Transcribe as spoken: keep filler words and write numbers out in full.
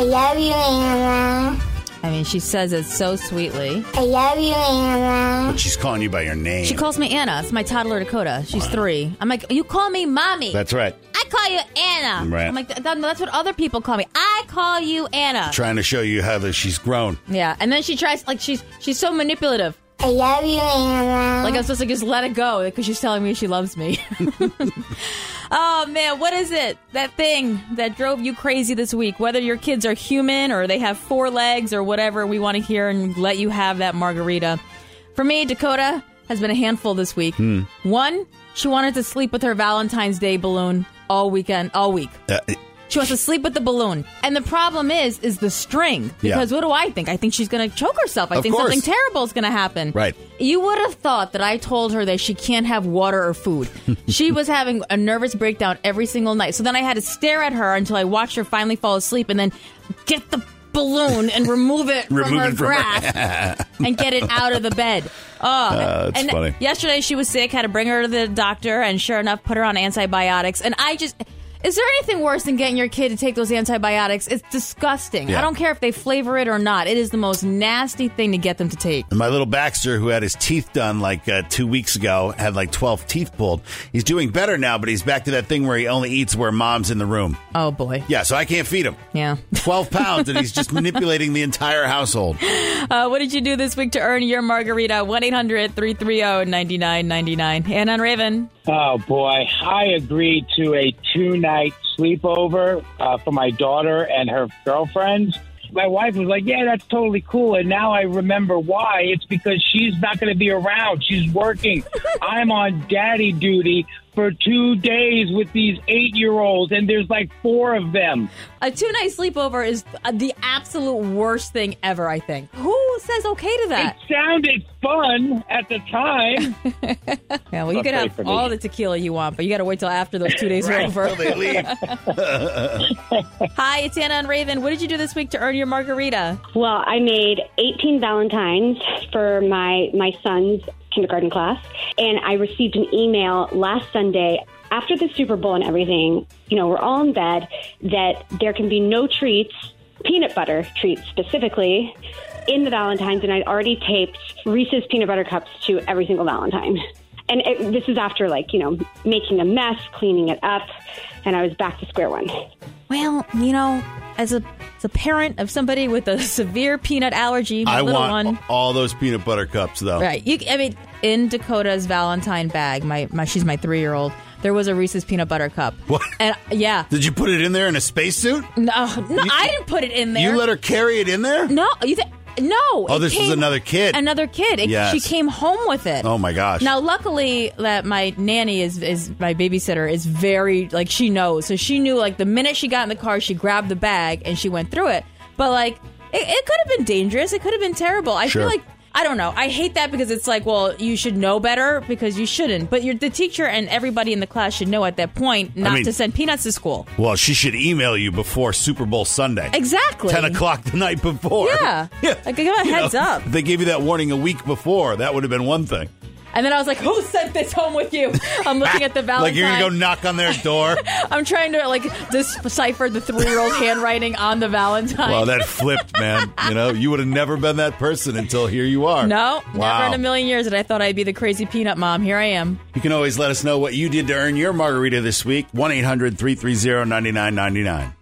I love you, Anna. I mean, she says it so sweetly. I love you, Anna. But she's calling you by your name. She calls me Anna. It's my toddler, Dakota. She's three. I'm like, you call me Mommy. That's right. I call you Anna. Right. I'm like, Th- that's what other people call me. I call you Anna. Trying to show you how that she's grown. Yeah, and then she tries, like, she's she's so manipulative. I love you, Anna. Like, I'm supposed to just let it go because she's telling me she loves me. Oh, man, what is it? That thing that drove you crazy this week? Whether your kids are human or they have four legs or whatever, we want to hear and let you have that margarita. For me, Dakota has been a handful this week. Hmm. One, she wanted to sleep with her Valentine's Day balloon all weekend, all week. Uh, She wants to sleep with the balloon. And the problem is, is the string. Because Yeah. what do I think? I think she's going to choke herself. I Of think course. something terrible is going to happen. Right. You would have thought that I told her that she can't have water or food. She was having a nervous breakdown every single night. So then I had to stare at her until I watched her finally fall asleep and then get the balloon and remove it from Remove her it from her- grasp and get it out of the bed. Oh, Uh, that's and funny. Yesterday she was sick, had to bring her to the doctor, and sure enough, put her on antibiotics. And I just... Is there anything worse than getting your kid to take those antibiotics? It's disgusting. Yeah. I don't care if they flavor it or not. It is the most nasty thing to get them to take. And my little Baxter, who had his teeth done like uh, two weeks ago, had like twelve teeth pulled. He's doing better now, but he's back to that thing where he only eats where mom's in the room. Oh, boy. Yeah, so I can't feed him. Yeah. twelve pounds, and he's just manipulating the entire household. Uh, what did you do this week to earn your margarita? one eight hundred three three zero nine nine nine nine. Anna and Raven. Oh, boy. I agreed to a two-night sleepover uh, for my daughter and her girlfriends. My wife was like, yeah, that's totally cool. And now I remember why. It's because she's not going to be around. She's working. I'm on daddy duty for two days with these eight-year-olds, and there's like four of them. A two-night sleepover is the absolute worst thing ever, I think. Who says okay to that? It sounded fun at the time. Yeah, well, you Not can great have for me. all the tequila you want, but you got to wait till after those two days are Right, over. till they leave. Hi, it's Anna and Raven. What did you do this week to earn your margarita? Well, I made eighteen Valentines for my, my son's kindergarten class, and I received an email last Sunday after the Super Bowl and everything. You know, we're all in bed, that there can be no treats, peanut butter treats specifically, in the Valentines, and I'd already taped Reese's peanut butter cups to every single Valentine. And it, this is after, like, you know, making a mess, cleaning it up, and I was back to square one. Well, you know, as a as a parent of somebody with a severe peanut allergy, my I little want one, all those peanut butter cups, though. right? You, I mean, in Dakota's Valentine bag, my, my she's my three year old. There was a Reese's peanut butter cup. What? And yeah, Did you put it in there in a spacesuit? no, no, You- I didn't put it in there. You let her carry it in there? No, you think? No. Oh, it this is came- another kid. Another kid. It, Yes. She came home with it. Oh, my gosh. Now, luckily, that my nanny is is my babysitter is very like she knows. So she knew like the minute she got in the car, she grabbed the bag and she went through it. But like it, it could have been dangerous. It could have been terrible. I Sure. feel like. I don't know. I hate that because it's like, well, you should know better because you shouldn't. But you're, the teacher and everybody in the class should know at that point not mean- to send peanuts to school. Well, she should email you before Super Bowl Sunday. Exactly. ten o'clock the night before. Yeah. Like, give a You heads know, up. if they gave you that warning a week before, that would have been one thing. And then I was like, who sent this home with you? I'm looking at the Valentine. Like you're going to go knock on their door? I'm trying to like decipher the three-year-old handwriting on the Valentine. Well, that flipped, man. You know, you would have never been that person until here you are. No, Wow. never in a million years that I thought I'd be the crazy peanut mom. Here I am. You can always let us know what you did to earn your margarita this week. one eight hundred three three zero nine nine nine nine.